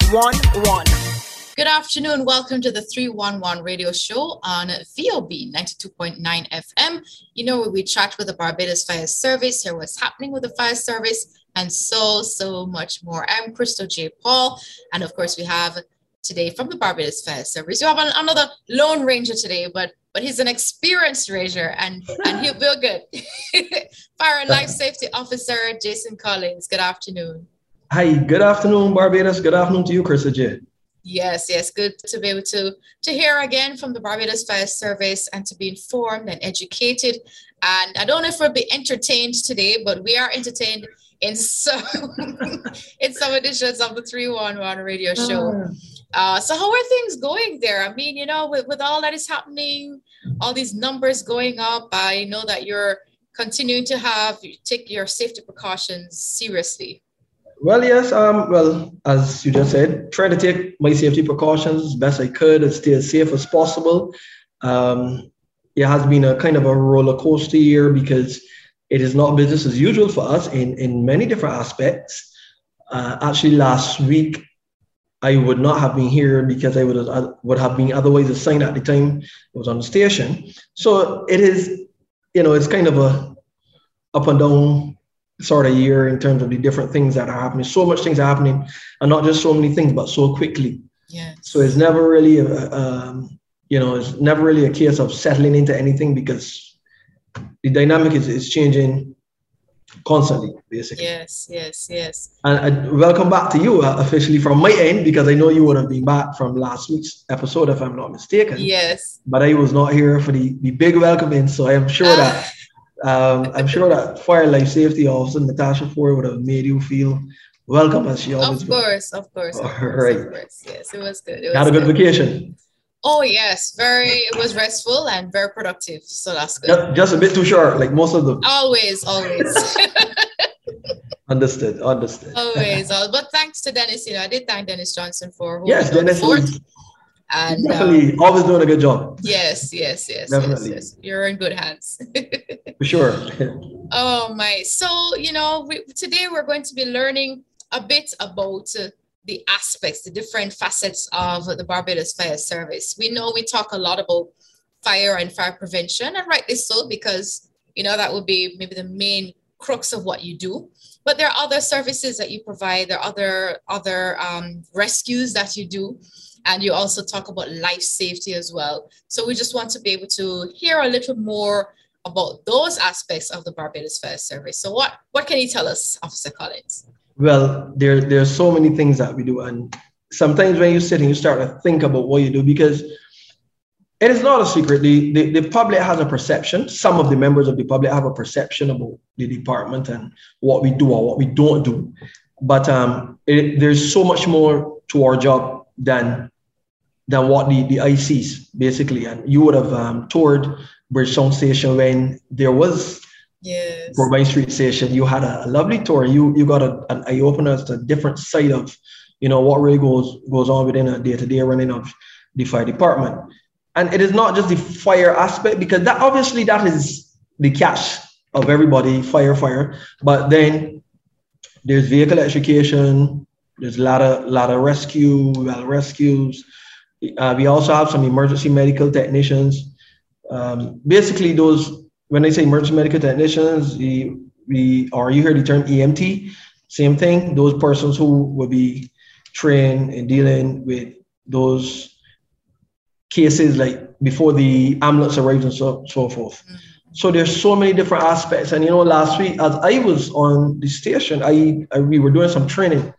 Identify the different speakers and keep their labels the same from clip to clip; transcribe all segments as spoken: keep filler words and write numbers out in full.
Speaker 1: one one.
Speaker 2: Good afternoon. Welcome to the three one one radio show on V O B ninety-two point nine F M. You know, where we chat with the Barbados Fire Service, hear what's happening with the fire service, and so, so much more. I'm Crystal J. Paul. And of course, we have today from the Barbados Fire Service. We have an, another Lone Ranger today, but but he's an experienced ranger and, and he'll feel good. Fire and Life Safety Officer Jason Collins. Good afternoon.
Speaker 3: Hi, good afternoon, Barbados. Good afternoon to you, Crystal J.
Speaker 2: Yes, yes, good to be able to, to hear again from the Barbados Fire Service and to be informed and educated. And I don't know if we'll be entertained today, but we are entertained in some, in some editions of the three one one radio show. Uh, so how are things going there? I mean, you know, with, with all that is happening, all these numbers going up, I know that you're continuing to have, take your safety precautions seriously.
Speaker 3: Well, yes. Um, well, as you just said, try to take my safety precautions as best I could and stay as safe as possible. Um, it has been a kind of a roller coaster year because it is not business as usual for us in, in many different aspects. Uh, actually, last week, I would not have been here because I would have, I would have been otherwise assigned at the time I was on the station. So it is, you know, it's kind of a up and down sort of year in terms of the different things that are happening. So much things are happening, and not just so many things, but so quickly.
Speaker 2: Yeah.
Speaker 3: So it's never really, a, um, you know, it's never really a case of settling into anything because the dynamic is, is changing constantly, basically.
Speaker 2: Yes, yes, yes.
Speaker 3: And uh, welcome back to you uh, officially from my end, because I know you would have been back from last week's episode, if I'm not mistaken.
Speaker 2: Yes.
Speaker 3: But I was not here for the, the big welcoming, so I am sure that um, I'm sure that Fire Life Safety Officer Natasha Ford would have made you feel welcome as she always.
Speaker 2: Of course, of course, of course,
Speaker 3: right.
Speaker 2: Of course. Yes, it was good. It was
Speaker 3: had a good,
Speaker 2: good
Speaker 3: vacation.
Speaker 2: Oh yes, very. It was restful and very productive. So that's good.
Speaker 3: Just, just a bit too short, like most of them.
Speaker 2: Always, always.
Speaker 3: Understood, understood.
Speaker 2: Always, always. But thanks to Dennis, you know, I did thank Dennis Johnson for
Speaker 3: yes, Dennis is
Speaker 2: and
Speaker 3: definitely um, always doing a good job.
Speaker 2: Yes, yes, yes,
Speaker 3: definitely.
Speaker 2: Yes, yes. You're in good hands.
Speaker 3: For sure.
Speaker 2: Oh my! So you know, we, today we're going to be learning a bit about uh, the aspects, the different facets of the Barbados Fire Service. We know we talk a lot about fire and fire prevention, and rightly so, because you know that would be maybe the main crux of what you do. But there are other services that you provide. There are other other um, rescues that you do, and you also talk about life safety as well. So we just want to be able to hear a little more about those aspects of the Barbados Fire Service. So what what can you tell us, Officer Collins?
Speaker 3: Well, there there's so many things that we do, and sometimes when you sit and you start to think about what you do, because it is not a secret. The, the, the public has a perception. Some of the members of the public have a perception about the department and what we do or what we don't do. But um, it, there's so much more to our job than than what the, the eye sees, basically. And you would have um, toured Bridgetown Station when there was
Speaker 2: yes.
Speaker 3: Port Street Station. You had a, a lovely tour. You you got a, an eye opener as to a different side of, you know, what really goes goes on within a day-to-day running of the fire department. And it is not just the fire aspect, because that obviously that is the catch of everybody, fire, fire. But then there's vehicle education, there's a lot of, lot of rescue, well, rescues. Uh, we also have some emergency medical technicians. Um, basically those, when I say emergency medical technicians, we, we or you heard the term E M T, same thing. Those persons who will be trained in dealing with those cases like before the ambulance arrives and so, so forth. Mm-hmm. So there's so many different aspects. And, you know, last week, as I was on the station, I, I we were doing some training.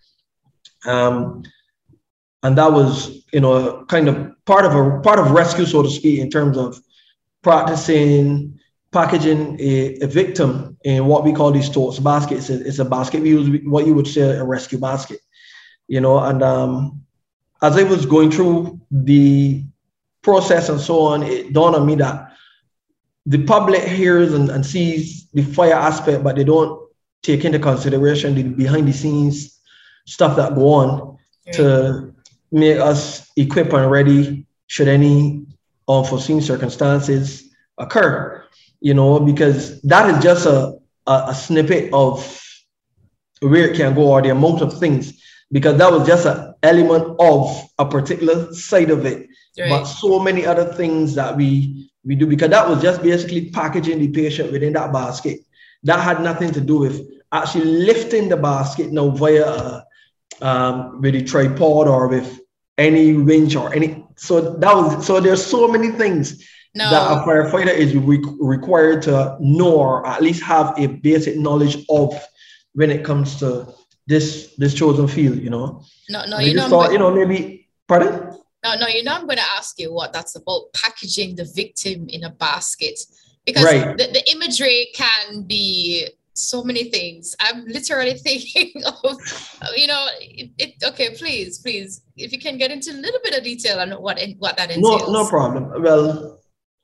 Speaker 3: Um, and that was, you know, kind of part of a part of rescue, so to speak, in terms of practicing packaging a, a victim in what we call these totes baskets. It's a, it's a basket. We use what you would say a rescue basket, you know, and um, as I was going through the process and so on, it dawned on me that the public hears and, and sees the fire aspect, but they don't take into consideration the behind the scenes stuff that go on right. to make us equipped and ready should any unforeseen circumstances occur, you know, because that is just a, a, a snippet of where it can go or the amount of things because that was just an element of a particular side of it. Right. But so many other things that we we do, because that was just basically packaging the patient within that basket. That had nothing to do with actually lifting the basket now via a, um, with a tripod or with any winch or any. So that was so there's so many things no. that a firefighter is re- required to know or at least have a basic knowledge of when it comes to this this chosen field, you know.
Speaker 2: No, no,
Speaker 3: and
Speaker 2: you
Speaker 3: just
Speaker 2: know,
Speaker 3: thought, you know, maybe pardon.
Speaker 2: No, no, you know, I'm going to ask you what that's about, packaging the victim in a basket, because
Speaker 3: right.
Speaker 2: the, the imagery can be so many things. I'm literally thinking of, you know, it, it, okay, please, please, if you can get into a little bit of detail on what what that entails.
Speaker 3: No, no problem. Well,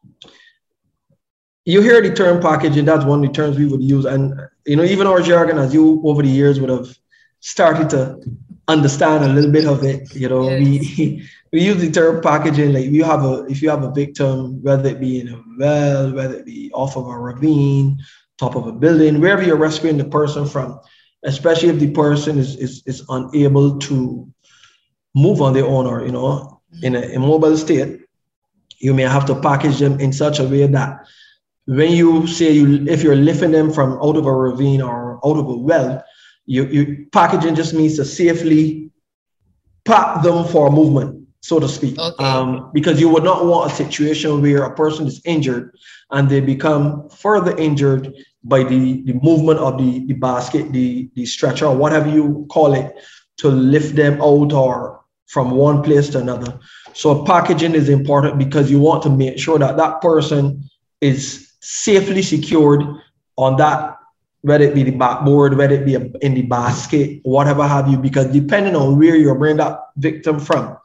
Speaker 3: you hear the term packaging, that's one of the terms we would use. And, you know, even our jargon, as you over the years would have started to understand a little bit of it, you know, yes. we we use the term packaging, like you have a, if you have a victim, whether it be in a well, whether it be off of a ravine, top of a building, wherever you're rescuing the person from, especially if the person is is, is unable to move on their own or, you know, in an immobile state, you may have to package them in such a way that when you say you, if you're lifting them from out of a ravine or out of a well, you, you packaging just means to safely pack them for movement, so to speak.
Speaker 2: Okay.
Speaker 3: Um, because you would not want a situation where a person is injured and they become further injured by the, the movement of the, the basket, the, the stretcher, or whatever you call it, to lift them out or from one place to another. So packaging is important because you want to make sure that that person is safely secured on that, whether it be the backboard, whether it be in the basket, whatever have you, because depending on where you're bringing that victim from,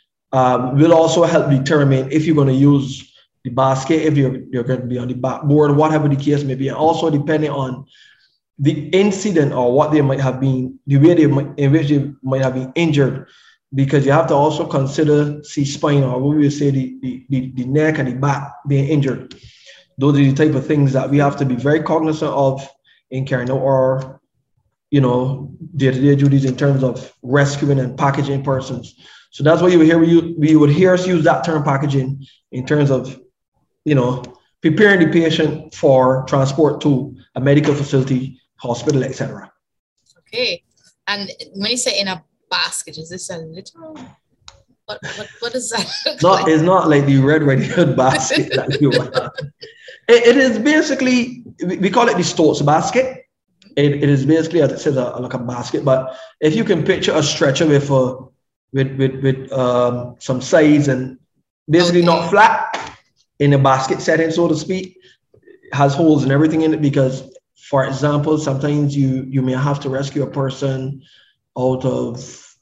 Speaker 3: um, will also help determine if you're going to use the basket, if you're, you're going to be on the backboard, whatever the case may be, and also depending on the incident or what they might have been, the way they might, in which they might have been injured, because you have to also consider C spine, or what we would say the, the, the, the neck and the back being injured. Those are the type of things that we have to be very cognizant of in carrying out our, you know, day-to-day duties in terms of rescuing and packaging persons. So that's why you would hear we, we would hear us use that term packaging in terms of, you know, preparing the patient for transport to a medical facility, hospital, et cetera.
Speaker 2: Okay. And when you say in a basket, is this a literal? What what, what does that look
Speaker 3: not,
Speaker 2: like?
Speaker 3: It's not like the Red Riding Hood basket that you want. It, it is basically, we call it the Stokes basket. It, it is basically, as it says, a, like a basket. But if you can picture a stretcher with a, with with, with um, some sides and basically okay. not flat in a basket setting, so to speak, has holes and everything in it. Because, for example, sometimes you you may have to rescue a person out of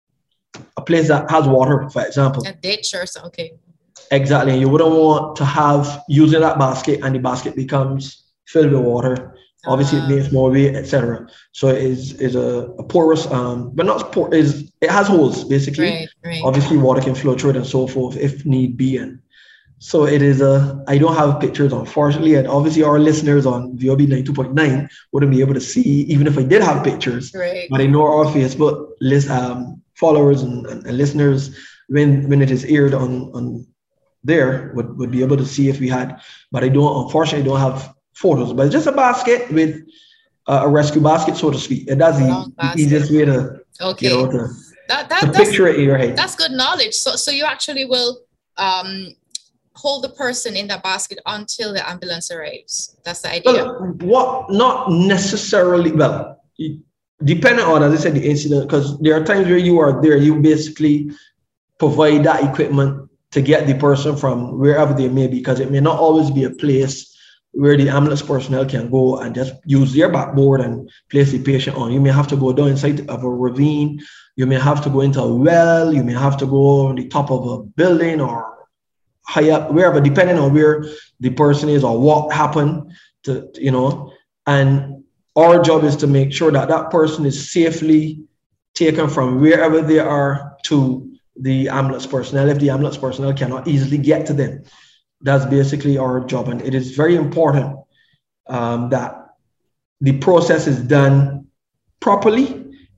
Speaker 3: a place that has water, for example.
Speaker 2: A ditch or something. Okay.
Speaker 3: Exactly. You wouldn't want to have using that basket and the basket becomes filled with water. Uh, Obviously, it makes more weight, et cetera. So it is is a, a porous, um, but not por- is it has holes basically.
Speaker 2: Right, right.
Speaker 3: Obviously, water can flow through it and so forth if need be. And so it is a. I don't have pictures, unfortunately, and obviously our listeners on V O B ninety-two point nine wouldn't be able to see, even if I did have pictures.
Speaker 2: Right.
Speaker 3: But I know our Facebook list um, followers and, and, and listeners, when when it is aired on on. there would, would be able to see if we had, but I don't, unfortunately don't have photos, but it's just a basket with uh, a rescue basket, so to speak. And that's the, the easiest way to,
Speaker 2: okay.
Speaker 3: you know, to,
Speaker 2: that, that,
Speaker 3: to
Speaker 2: that's,
Speaker 3: picture it in your head.
Speaker 2: That's good knowledge. So, so you actually will um, hold the person in that basket until the ambulance arrives. That's the idea.
Speaker 3: Well, what, not necessarily, well, depending on, as I said, the incident, because there are times where you are there, you basically provide that equipment to get the person from wherever they may be, because it may not always be a place where the ambulance personnel can go and just use their backboard and place the patient on. You may have to go down inside of a ravine. You may have to go into a well. You may have to go on the top of a building or high up, wherever, depending on where the person is or what happened to, you know. And our job is to make sure that that person is safely taken from wherever they are to the ambulance personnel, if the ambulance personnel cannot easily get to them. That's basically our job. And it is very important um, that the process is done properly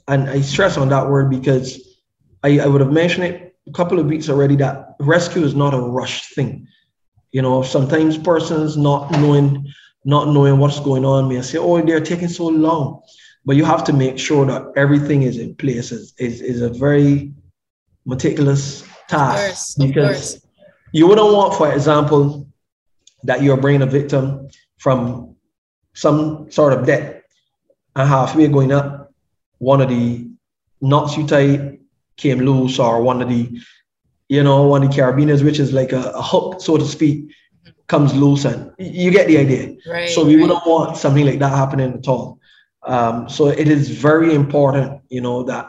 Speaker 3: and I stress on that word because I, I would have mentioned it a couple of weeks already that rescue is not a rushed thing. You know, sometimes persons not knowing not knowing what's going on may say, oh, they're taking so long. But you have to make sure that everything is in place. Is is, is a very meticulous task.
Speaker 2: Of course,
Speaker 3: because
Speaker 2: of course.
Speaker 3: You wouldn't want, for example, that you're bringing a victim from some sort of death and halfway going up, one of the knots you tied came loose, or one of the, you know, one of the carabiners, which is like a, a hook, so to speak, comes loose, and you get the idea.
Speaker 2: Right,
Speaker 3: so we
Speaker 2: right.
Speaker 3: wouldn't want something like that happening at all. Um, so it is very important, you know, that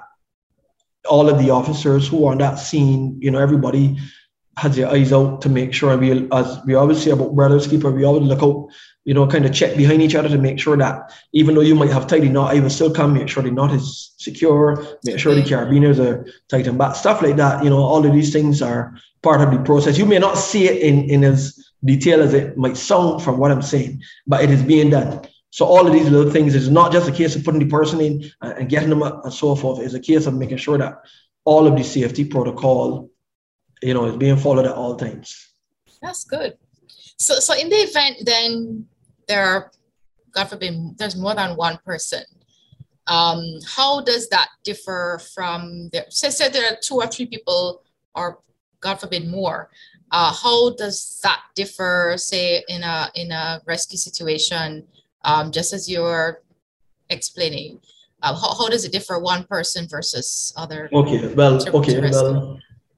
Speaker 3: all of the officers who are on that scene, you know, everybody has their eyes out to make sure. And we, as we always say about brothers keeper, we always look out, you know, kind of check behind each other to make sure that even though you might have tied the knot, I will still come, make sure the knot is secure, make sure the carabiners are tightened back, stuff like that. You know, all of these things are part of the process. You may not see it in, in as detail as it might sound from what I'm saying, but it is being done. So all of these little things is not just a case of putting the person in and getting them up and so forth. It's a case of making sure that all of the safety protocol, you know, is being followed at all times.
Speaker 2: That's good. So, so in the event, then there are, God forbid, there's more than one person. Um, how does that differ from the, say, say there are two or three people, or God forbid more? Uh, how does that differ, say, in a in a rescue situation? Um, just as you're explaining, uh, how, how does it differ one person versus other?
Speaker 3: Okay, well,
Speaker 2: to,
Speaker 3: okay,
Speaker 2: to
Speaker 3: well,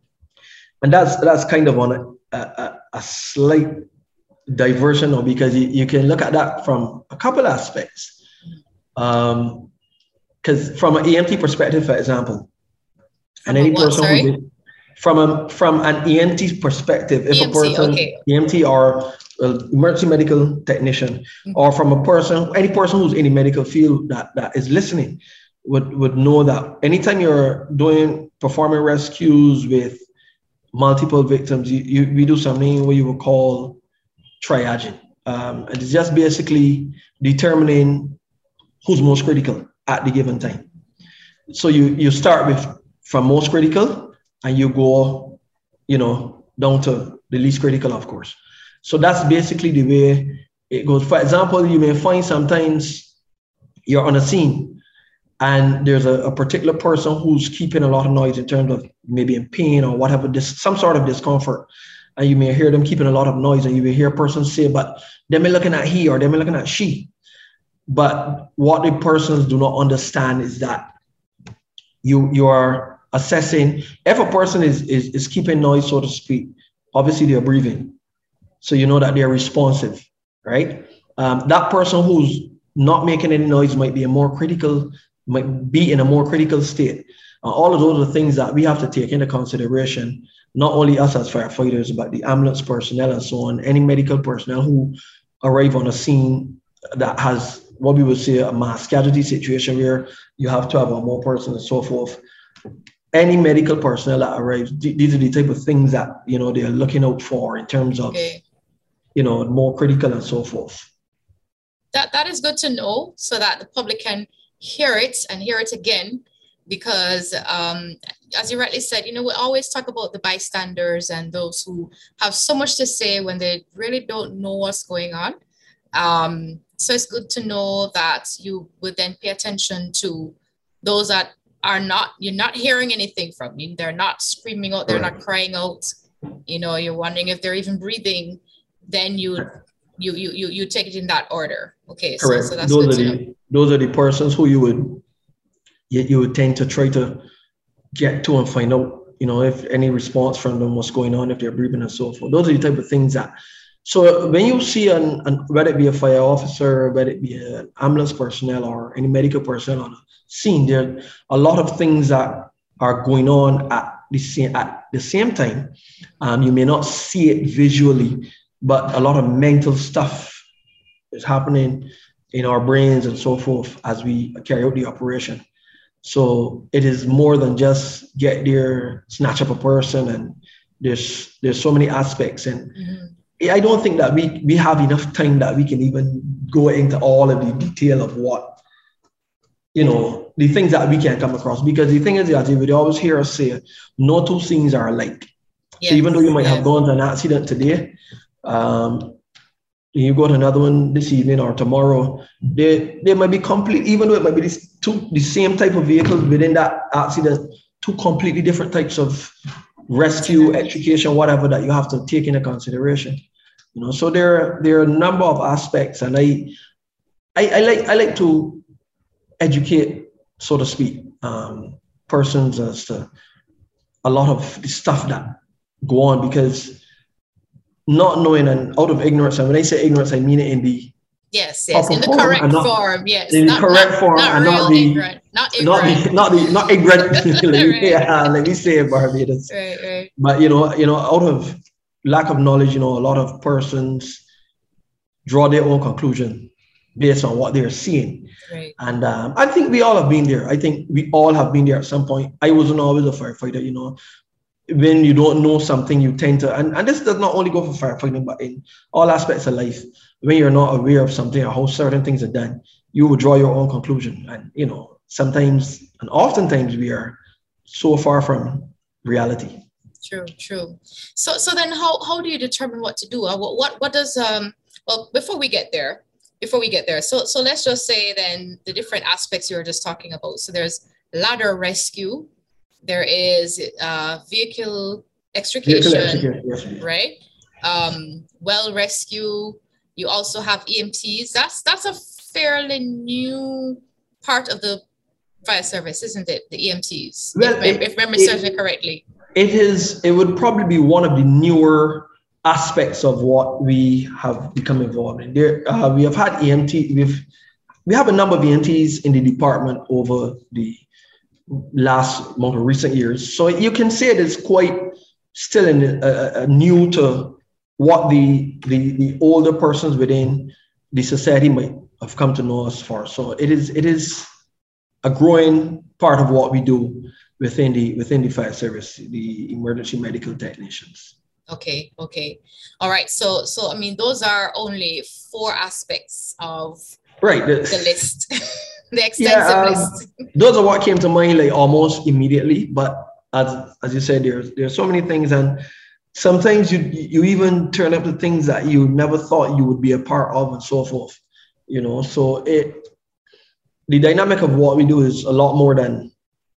Speaker 3: and that's that's kind of on a, a, a slight diversion, or because you, you can look at that from a couple aspects. Um, because from an E M T perspective, for example,
Speaker 2: from
Speaker 3: and any
Speaker 2: what,
Speaker 3: person
Speaker 2: sorry?
Speaker 3: who's in, from a from an E M T perspective, if
Speaker 2: E M T,
Speaker 3: a person
Speaker 2: okay.
Speaker 3: E M T or well, emergency medical technician, mm-hmm. or from a person, any person who's in the medical field that, that is listening would, would know that anytime you're doing performing rescues with multiple victims, you, you we do something what you would call triaging. Um, and it's just basically determining who's most critical at the given time. So you you start with from most critical and you go, you know, down to the least critical, of course. So that's basically the way it goes. For example, you may find sometimes you're on a scene and there's a, a particular person who's keeping a lot of noise in terms of maybe in pain or whatever, this, some sort of discomfort. And you may hear them keeping a lot of noise, and you may hear a person say, but they may looking at he or they may looking at she. But what the persons do not understand is that you, you are assessing, if a person is, is, is keeping noise, so to speak, obviously they're breathing. So you know that they're responsive, right? Um, that person who's not making any noise might be a more critical, might be in a more critical state. Uh, all of those are things that we have to take into consideration, not only us as firefighters, but the ambulance personnel and so on, any medical personnel who arrive on a scene that has what we would say a mass casualty situation where you have twelve or more persons and so forth. Any medical personnel that arrives, these are the type of things that, you know, they're looking out for in terms of, okay. you know, more critical and so forth.
Speaker 2: That that is good to know, so that the public can hear it and hear it again, because um, as you rightly said, you know, we always talk about the bystanders and those who have so much to say when they really don't know what's going on. Um, so it's good to know that you would then pay attention to those that are not, you're not hearing anything from you. They're not screaming out, they're not crying out. You know, you're wondering if they're even breathing. Then you you you you you take it in that order. Okay, so, so that's
Speaker 3: those
Speaker 2: good
Speaker 3: are
Speaker 2: to
Speaker 3: the,
Speaker 2: know.
Speaker 3: Those are the persons who you would you, you would tend to try to get to and find out, you know, if any response from them, what's going on, if they're breathing and so forth. Those are the type of things that. So when you see an, an whether it be a fire officer, whether it be an ambulance personnel or any medical personnel on a scene, there are a lot of things that are going on at the same at the same time. Um, you may not see it visually, but a lot of mental stuff is happening in our brains and so forth as we carry out the operation. So it is more than just get there, snatch up a person, and there's there's so many aspects. And mm-hmm. I don't think that we, we have enough time that we can even go into all of the detail of what you know, the things that we can come across. Because the thing is that you would always hear us say, no two scenes are alike. Yes, so even though you might yes. have gone to an accident today, um, you go to another one this evening or tomorrow, they they might be complete, even though it might be this two the same type of vehicles within that accident, two completely different types of rescue, education, whatever that you have to take into consideration. You know, so there, there are a number of aspects, and I I, I like I like to educate, so to speak, um, persons as to a lot of the stuff that go on, because not knowing and out of ignorance, and when I say ignorance, I mean it in the
Speaker 2: yes, yes, in the correct
Speaker 3: not,
Speaker 2: form, yes,
Speaker 3: in the correct
Speaker 2: not,
Speaker 3: form,
Speaker 2: not
Speaker 3: and not the
Speaker 2: ignorant, not ignorant,
Speaker 3: not the not the not ignorant. let,
Speaker 2: right.
Speaker 3: me, yeah, let me say it, Barbados.
Speaker 2: Right, right.
Speaker 3: But you know, you know, out of lack of knowledge, you know, a lot of persons draw their own conclusion based on what they're seeing.
Speaker 2: Right.
Speaker 3: And um, I think we all have been there. I think we all have been there at some point. I wasn't always a firefighter, you know. When you don't know something, you tend to, and, and this does not only go for firefighting, but in all aspects of life. When you're not aware of something or how certain things are done, you will draw your own conclusion. And, you know, sometimes and oftentimes we are so far from reality.
Speaker 2: True, true. So, so then how, how do you determine what to do? Uh, what, what, what does, um, well, before we get there, before we get there, so, so let's just say then the different aspects you were just talking about. So there's ladder rescue. There is uh, vehicle extrication, vehicle extrication, right? Um, well rescue. You also have E M Ts. That's that's a fairly new part of the fire service, isn't it? The E M Ts, well, if, it, if memory serves me correctly.
Speaker 3: It is. It would probably be one of the newer aspects of what we have become involved in. There, uh, we have had E M T. We've we have a number of E M Ts in the department over the last more recent years. So you can say it is quite still in uh, uh, new to what the, the the older persons within the society might have come to know us for. So it is it is a growing part of what we do within the within the fire service, the emergency medical technicians.
Speaker 2: Okay, okay. All right. So so I mean those are only four aspects of
Speaker 3: right the,
Speaker 2: the list. The extensive
Speaker 3: yeah, um,
Speaker 2: list.
Speaker 3: Those are what came to mind like almost immediately. But as as you said, there's there's so many things, and sometimes you you even turn up to things that you never thought you would be a part of, and so forth. You know, so it the dynamic of what we do is a lot more than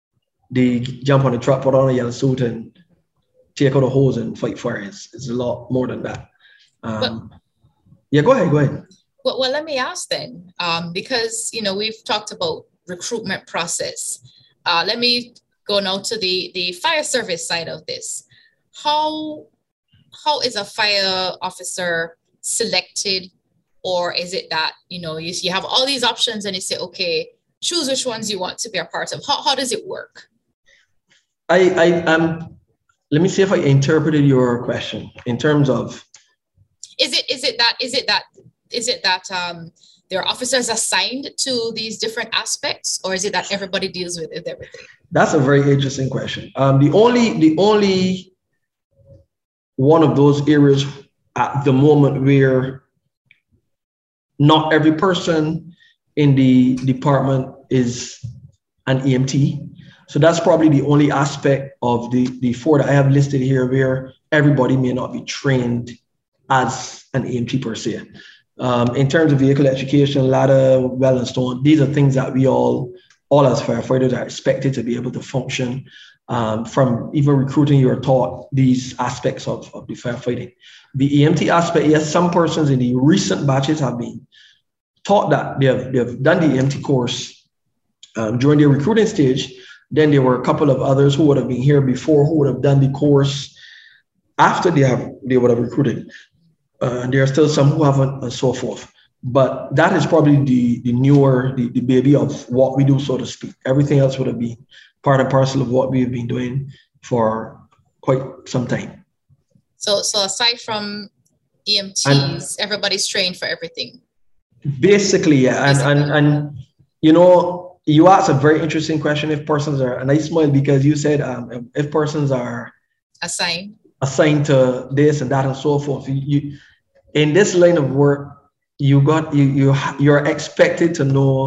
Speaker 3: the jump on the truck, put on a yellow suit, and take out a hose and fight fires. It's a lot more than that. Um, but, yeah, go ahead, go ahead.
Speaker 2: Well, well, let me ask then, um, because, you know, we've talked about recruitment process. Uh, let me go now to the, the fire service side of this. How, how is a fire officer selected? Or is it that, you know, you, you have all these options and you say, okay, choose which ones you want to be a part of? How, how does it work?
Speaker 3: I, I, um, let me see if I interpreted your question in terms of.
Speaker 2: Is it, is it that, is it that, Is it that um, there are officers assigned to these different aspects, or is it that everybody deals with, with everything?
Speaker 3: That's a very interesting question. Um, the only the only one of those areas at the moment where not every person in the department is an E M T. So that's probably the only aspect of the, the four that I have listed here where everybody may not be trained as an E M T per se. Um, in terms of vehicle education, ladder, well and stone, these are things that we all, all as firefighters are expected to be able to function. Um, from even recruiting, you're taught these aspects of, of the firefighting. The E M T aspect, yes, some persons in the recent batches have been taught that. They have, they have done the E M T course um, during their recruiting stage. Then there were a couple of others who would have been here before who would have done the course after they have they would have recruited. Uh, there are still some who haven't, and so forth. But that is probably the, the newer, the, the baby of what we do, so to speak. Everything else would have been part and parcel of what we've been doing for quite some time.
Speaker 2: So, so aside from E M Ts, and everybody's trained for everything.
Speaker 3: Basically, yeah. And, basically. and, and, you know, you asked a very interesting question if persons are, and I smiled because you said um, if persons are
Speaker 2: assigned.
Speaker 3: assigned to this and that and so forth. You, you in this line of work, you got you you you're expected to know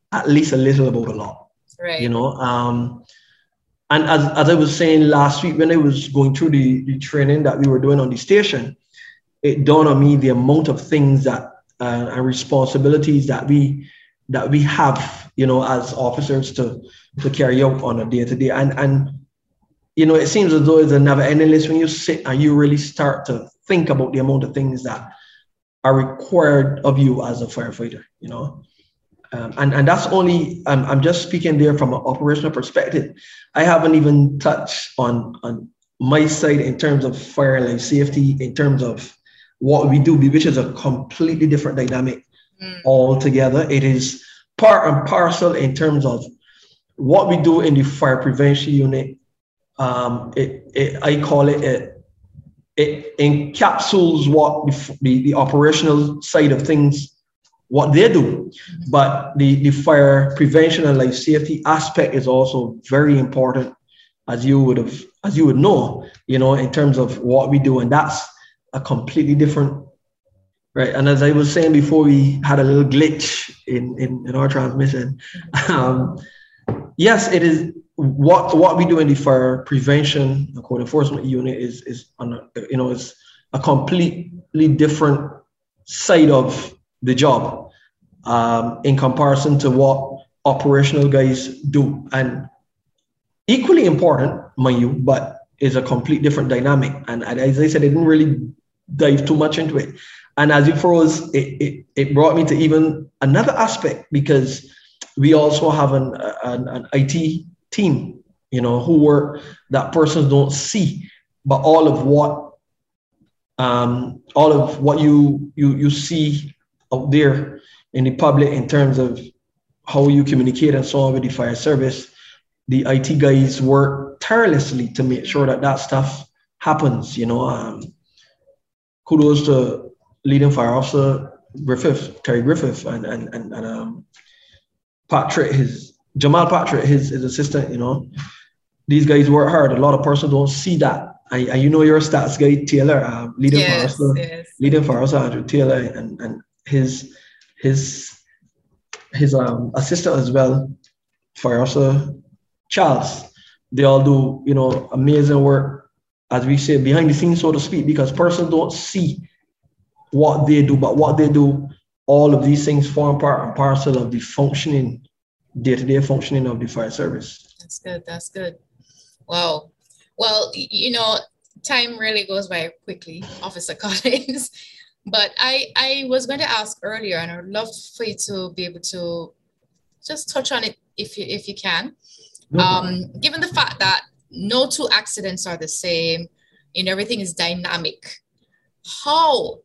Speaker 3: at least a little about a lot.
Speaker 2: Right.
Speaker 3: You know, um, and as, as I was saying last week, when I was going through the, the training that we were doing on the station, it dawned on me the amount of things that uh, and responsibilities that we that we have, you know, as officers to to carry out on a day to day. And and you know, it seems as though it's a never ending list when you sit and you really start to think about the amount of things that are required of you as a firefighter, you know. Um, and, and that's only, I'm, I'm just speaking there from an operational perspective. I haven't even touched on, on my side in terms of fire and life safety, in terms of what we do, which is a completely different dynamic mm. altogether. It is part and parcel in terms of what we do in the fire prevention unit. Um, it, it, I call it, it, it encapsulates what the, the, the operational side of things, what they do. But the, the fire prevention and life safety aspect is also very important, as you would have, as you would know, you know, in terms of what we do. And that's a completely different, right? And as I was saying before, we had a little glitch in, in, in our transmission. Um, yes, it is what what we do in the fire prevention and code enforcement unit is is on a, you know, is a completely different side of the job um, in comparison to what operational guys do, and equally important, mind you, but is a complete different dynamic. And, and as I said, I didn't really dive too much into it. And as it froze, it, it, it brought me to even another aspect, because we also have an, an, an I T team, you know, who work that persons don't see, but all of what um, all of what you you you see out there in the public in terms of how you communicate and so on with the fire service, the I T guys work tirelessly to make sure that that stuff happens. You know, um, kudos to leading fire officer Griffith, Terry Griffith, and and and, and um, Patrick, his Jamal Patrick, his, his assistant. You know, these guys work hard. A lot of persons don't see that. And, and you know, your stats guy Taylor, uh, leading
Speaker 2: yes,
Speaker 3: fire officer,
Speaker 2: yes.
Speaker 3: leading fire officer Andrew Taylor, and and his his his um assistant as well, fire officer Charles. They all do, you know, amazing work, as we say, behind the scenes, so to speak, because persons don't see what they do, but what they do, all of these things form part and parcel of the functioning, day-to-day functioning of the fire service.
Speaker 2: That's good. That's good. Wow. Well, you know, time really goes by quickly, Officer Collins. But I, I was going to ask earlier, and I would love for you to be able to just touch on it if you if you can. Mm-hmm. Um, given the fact that no two accidents are the same, and everything is dynamic, how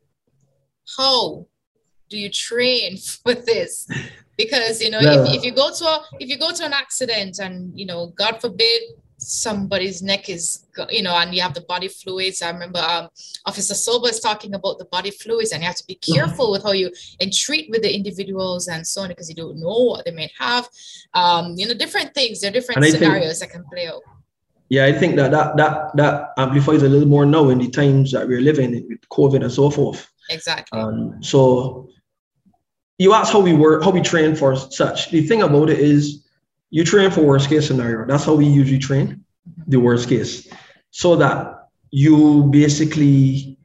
Speaker 2: how do you train for this? Because, you know,
Speaker 3: yeah.
Speaker 2: if, if you go to a, if you go to an accident and, you know, God forbid somebody's neck is, you know, and you have the body fluids. I remember um, Officer Sober is talking about the body fluids, and you have to be careful with how you entreat with the individuals and so on, because you don't know what they may have. Um, you know, different things. There are different scenarios think, that can play out.
Speaker 3: Yeah, I think that that that that amplifies a little more now in the times that we're living in, with COVID and so forth.
Speaker 2: Exactly.
Speaker 3: Um, so you ask how we work, how we train for such. The thing about it is, you train for worst case scenario. That's how we usually train, the worst case, so that you basically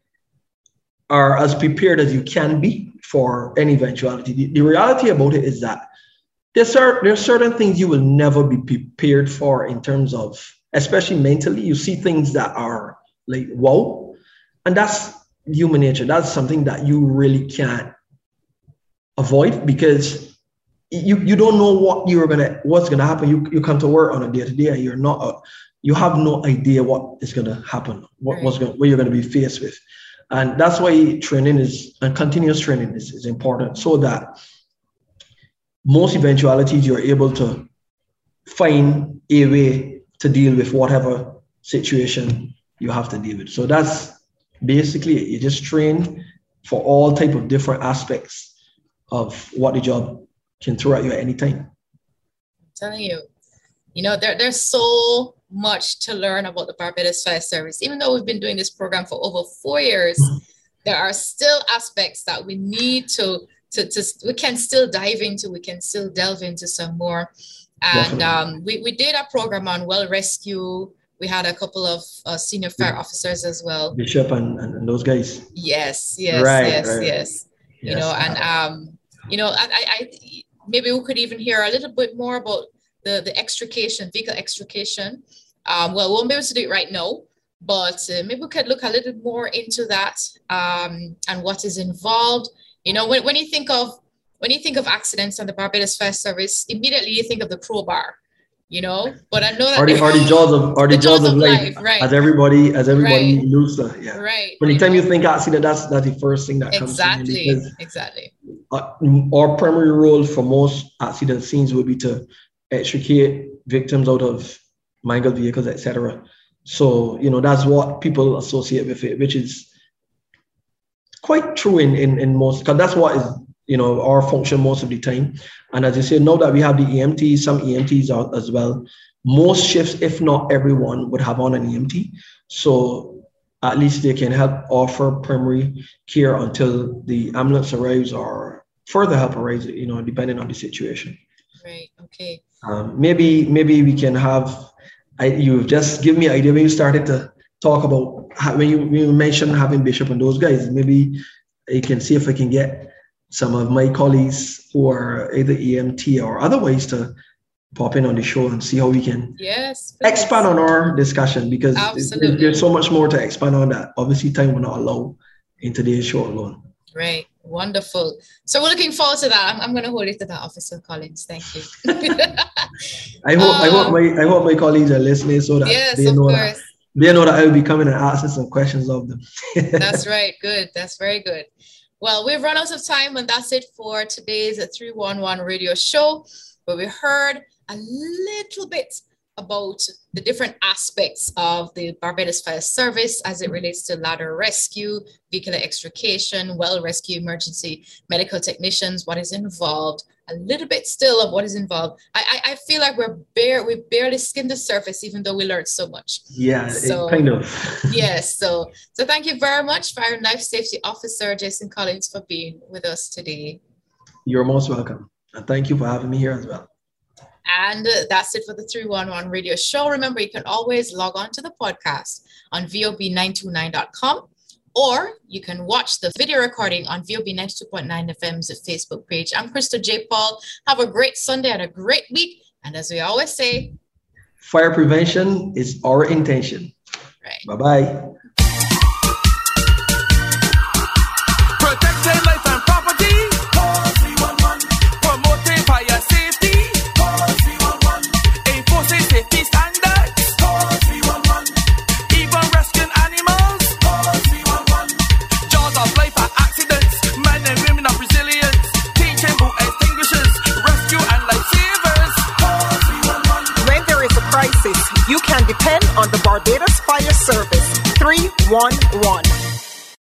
Speaker 3: are as prepared as you can be for any eventuality. The, the reality about it is that there's certain, there's certain things you will never be prepared for in terms of, especially mentally. You see things that are like, wow, and that's human nature. That's something that you really can't avoid, because you you don't know what you're gonna what's gonna happen. You you come to work on a day to day, and you're not a, you have no idea what is gonna happen, what right. what's gonna what you're gonna be faced with, and that's why training is and continuous training is, is important, so that most eventualities you're able to find a way to deal with whatever situation you have to deal with. So that's basically it. You just train for all type of different aspects of what the job can throw at you at any time.
Speaker 2: I'm telling you, you know, there, there's so much to learn about the Barbados Fire Service. Even though we've been doing this program for over four years, there are still aspects that we need to to, to we can still dive into, we can still delve into some more. And um, we, we did a program on well rescue. We had a couple of uh, senior fire officers as well.
Speaker 3: Bishop and, and, and those guys.
Speaker 2: Yes, yes, right, yes, right. yes. You yes, know, and um, you know, I, I maybe we could even hear a little bit more about the the extrication, vehicle extrication. Um, well, we won't be able to do it right now, but uh, maybe we could look a little more into that um, and what is involved. You know, when, when you think of when you think of accidents on the Barbados Fire Service, immediately you think of the crowbar, you know. But I know that
Speaker 3: are the, are the jaws of are the, the jaws, jaws of life, life right. as everybody as everybody
Speaker 2: right.
Speaker 3: knows that. Yeah.
Speaker 2: Right.
Speaker 3: When the time you think accident, that's that's the first thing that
Speaker 2: exactly.
Speaker 3: comes to me.
Speaker 2: Exactly.
Speaker 3: Uh, our primary role for most accident scenes would be to extricate victims out of mangled vehicles, et cetera. So you know that's what people associate with it, which is quite true in in, in most, because that's what is you know our function most of the time. And as you say, now that we have the E M Ts, some E M Ts out as well. Most shifts, if not everyone, would have on an E M T. So at least they can help offer primary care until the ambulance arrives or further help arrives, you know, depending on the situation.
Speaker 2: Right. Okay. Um,
Speaker 3: maybe maybe we can have. I, you've just given me an idea when you started to talk about how, when you when you mentioned having Bishop and those guys. Maybe you can see if I can get some of my colleagues who are either E M T or otherwise to pop in on the show and see how we can
Speaker 2: yes,
Speaker 3: expand on our discussion, because there's, there's so much more to expand on that obviously time will not allow in today's show alone.
Speaker 2: Right. Wonderful. So we're looking forward to that. I'm, I'm going to hold it to that, Officer Collins. Thank you.
Speaker 3: I hope um, I hope my I hope my colleagues are listening so that
Speaker 2: yes,
Speaker 3: they
Speaker 2: of
Speaker 3: know
Speaker 2: course.
Speaker 3: that they know that I will be coming and asking some questions of them.
Speaker 2: That's right. Good. That's very good. Well, we've run out of time, and that's it for today's three one one radio show, where we heard a little bit about the different aspects of the Barbados Fire Service as it relates to ladder rescue, vehicular extrication, well rescue, emergency medical technicians, what is involved, a little bit still of what is involved. I I, I feel like we're bare we barely skimmed the surface, even though we learned so much.
Speaker 3: Yeah,
Speaker 2: so,
Speaker 3: kind of.
Speaker 2: yes. So so thank you very much, Fire and Life Safety Officer Jason Collins, for being with us today.
Speaker 3: You're most welcome. And thank you for having me here as well.
Speaker 2: And that's it for the three one one radio show. Remember, you can always log on to the podcast on V O B nine two nine dot com, or you can watch the video recording on V O B ninety-two point nine F M's Facebook page. I'm Krista J. Paul. Have a great Sunday and a great week. And as we always say,
Speaker 3: fire prevention is our intention.
Speaker 2: Right.
Speaker 3: Bye-bye.
Speaker 1: Protecting life and property. Call three one one. Promoting fire safety. Call three one one. Enforcing safety standards. Call three one one. Even rescuing animals. Call three one one. Jaws of life and accidents. Men and women of resilience. Teaching boat extinguishers. Rescue and lifesavers. Call three one one.
Speaker 4: When there is a crisis, you can depend on the Barbados Fire Service. three one one.